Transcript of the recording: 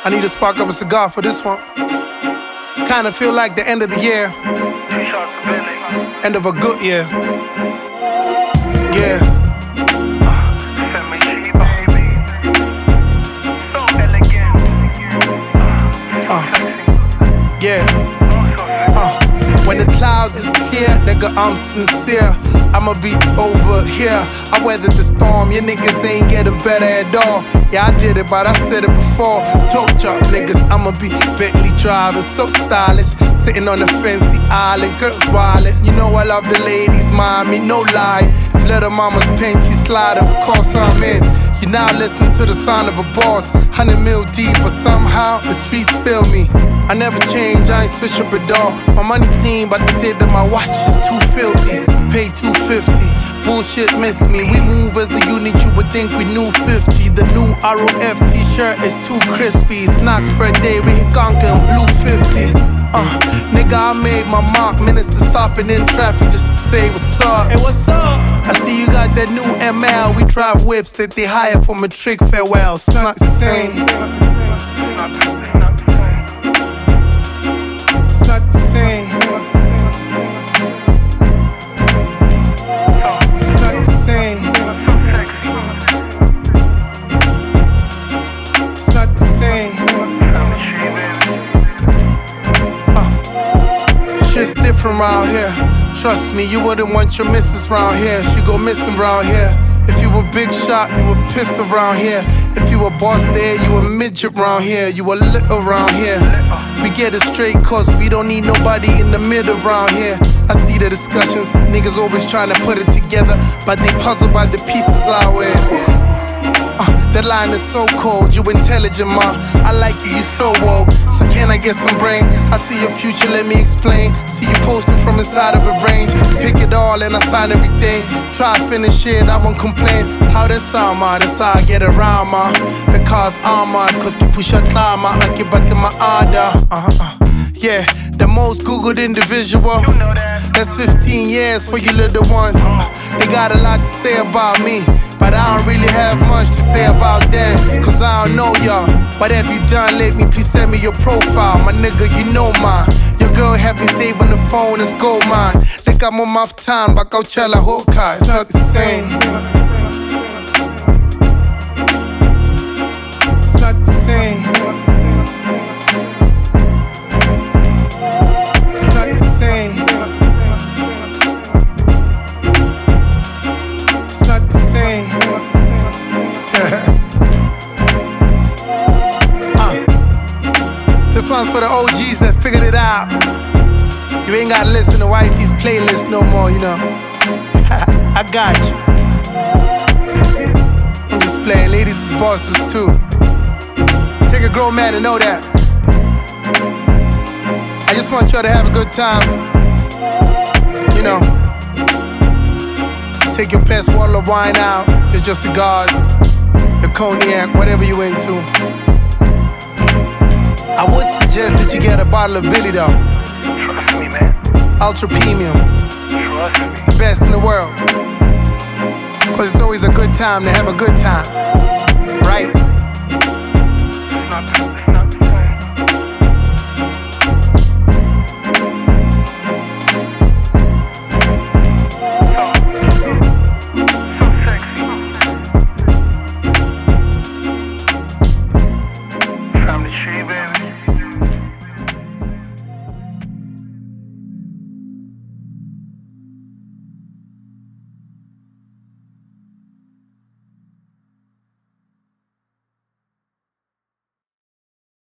I need to spark up a cigar for this one. Kinda feel like the end of the year, end of a good year. Yeah. Yeah. When the clouds is clear, nigga, I'm sincere. I'ma be over here. I weathered the storm, your niggas ain't getting better at all. Yeah, I did it, but I said it before. Told y'all niggas, I'ma be Bentley driving, so stylish. Sitting on the fancy island, girls wildin'. You know I love the ladies, mommy, no lie. If little mama's panties slide, of course I'm in. You're now listening to the sound of a boss, 100 mil deep, but somehow the streets feel me. I never change, I ain't switch up a door. My money clean, but they say that my watch is too filthy. Pay $250, bullshit miss me. We move as a unit, you would think we knew 50. The new ROF t-shirt is too crispy. Snacks birthday, we hit Gonka and blue 50. Nigga, I made my mark. Minister stopping in traffic just to say what's up. Hey, what's up? I see you got that new ML. We drive whips that they hire for matric farewell. It's not the same. It's not the same. It's not the same. It's not the same. Shit's different round here. Trust me, you wouldn't want your missus round here. She go missing round here. If you were big shot, you were pissed around here. If you were boss there, you were midget round here. You were lit around here. We get it straight cause we don't need nobody in the middle round here. I see the discussions, niggas always trying to put it together, but they puzzled by the pieces I wear. That line is so cold, you intelligent, ma. I like you, you so woke. So can I get some brain? I see your future, let me explain. See you posting from inside of a range. Pick it all and I sign everything. Try to finish it, I won't complain. How that sound, ma? That's how I get around, ma. The car's armored, cause you push a climb, ma. I get back to my order. Yeah, the most Googled individual. That's 15 years for you little ones. They got a lot to say about me, but I don't really have much to say about them, cause I don't know y'all. What have you done lately? Please send me your profile. My nigga, you know mine. Your girl have me saved on the phone, it's gold mine. Like I'm on my time, back out Coachella, Hokai. It's not the same. It's not the same. It's not the same. It's not the same. This one's for the OGs that figured it out. You ain't gotta listen to wifey's playlist no more, you know. I got you. I'm just playing, ladies is bosses too. Take a grown man to know that. I just want y'all to have a good time. You know, take your best bottle of wine out, your cigars, your cognac, whatever you into. I would suggest that you get a bottle of Billy though. Trust me, man. Ultra premium. Trust me. The best in the world. Cause it's always a good time to have a good time. Right?